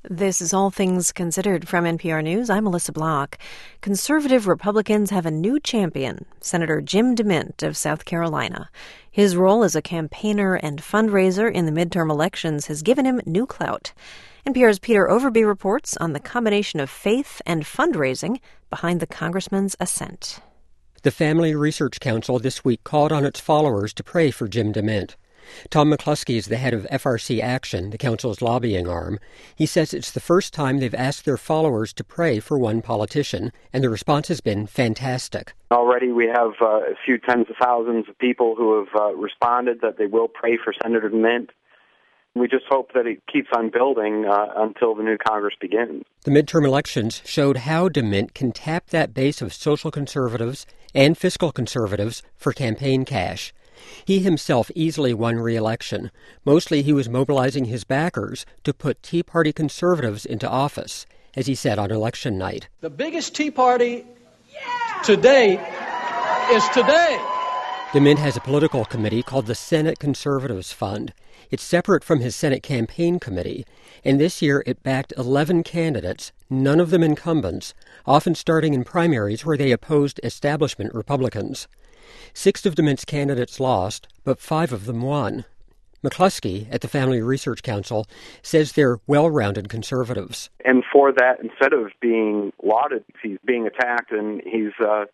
This is All Things Considered from NPR News. I'm Melissa Block. Conservative Republicans have a new champion, Senator Jim DeMint of South Carolina. His role as a campaigner and fundraiser in the midterm elections has given him new clout. NPR's Peter Overby reports on the combination of faith and fundraising behind the congressman's ascent. The Family Research Council this week called on its followers to pray for Jim DeMint. Tom McCluskey is the head of FRC Action, the council's lobbying arm. He says it's the first time they've asked their followers to pray for one politician, and the response has been fantastic. Already we have a few tens of thousands of people who have responded that they will pray for Senator DeMint. We just hope that it keeps on building until the new Congress begins. The midterm elections showed how DeMint can tap that base of social conservatives and fiscal conservatives for campaign cash. He himself easily won re-election. Mostly he was mobilizing his backers to put Tea Party conservatives into office, as he said on election night. The biggest Tea Party to date is today. DeMint has a political committee called the Senate Conservatives Fund. It's separate from his Senate campaign committee, and this year it backed 11 candidates, none of them incumbents, often starting in primaries where they opposed establishment Republicans. 6 of DeMint's candidates lost, but 5 of them won. McCluskey at the Family Research Council says they're well-rounded conservatives. And for that, instead of being lauded, he's being attacked and he's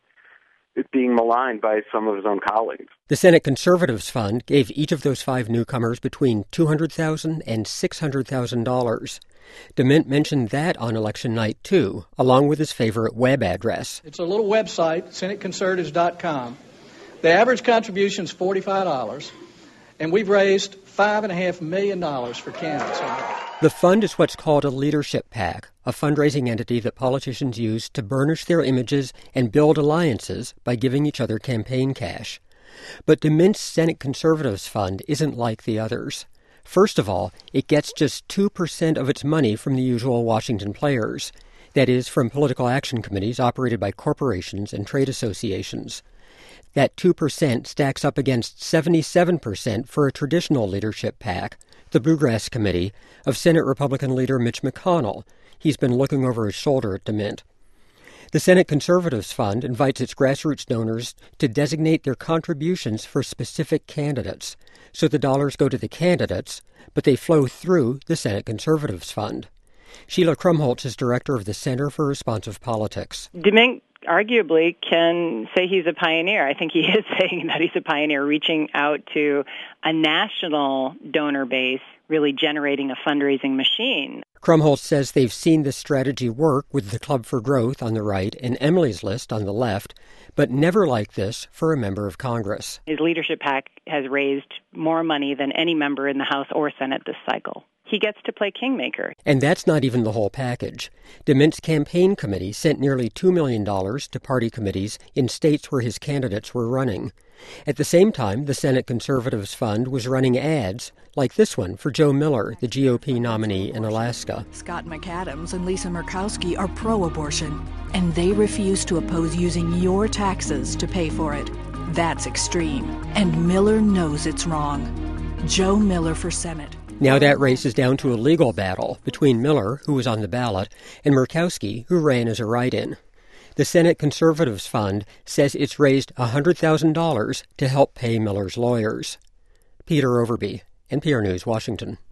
being maligned by some of his own colleagues. The Senate Conservatives Fund gave each of those 5 newcomers between $200,000 and $600,000. DeMint mentioned that on election night, too, along with his favorite web address. It's a little website, senateconservatives.com. The average contribution is $45, and we've raised $5.5 million for candidates. The fund is what's called a leadership PAC, a fundraising entity that politicians use to burnish their images and build alliances by giving each other campaign cash. But DeMint's Senate Conservatives Fund isn't like the others. First of all, it gets just 2% of its money from the usual Washington players. That is, from political action committees operated by corporations and trade associations. That 2% stacks up against 77% for a traditional leadership PAC, the Bluegrass Committee, of Senate Republican leader Mitch McConnell. He's been looking over his shoulder at DeMint. The Senate Conservatives Fund invites its grassroots donors to designate their contributions for specific candidates. So the dollars go to the candidates, but they flow through the Senate Conservatives Fund. Sheila Krumholtz is director of the Center for Responsive Politics. DeMint arguably can say he's a pioneer. I think he is saying that he's a pioneer, reaching out to a national donor base, really generating a fundraising machine. Krumholtz says they've seen this strategy work with the Club for Growth on the right and Emily's List on the left, but never like this for a member of Congress. His leadership PAC has raised more money than any member in the House or Senate this cycle. He gets to play kingmaker. And that's not even the whole package. DeMint's campaign committee sent nearly $2 million to party committees in states where his candidates were running. At the same time, the Senate Conservatives Fund was running ads, like this one for Joe Miller, the GOP nominee in Alaska. Scott McAdams and Lisa Murkowski are pro-abortion, and they refuse to oppose using your taxes to pay for it. That's extreme, and Miller knows it's wrong. Joe Miller for Senate. Now that race is down to a legal battle between Miller, who was on the ballot, and Murkowski, who ran as a write-in. The Senate Conservatives Fund says it's raised $100,000 to help pay Miller's lawyers. Peter Overby, NPR News, Washington.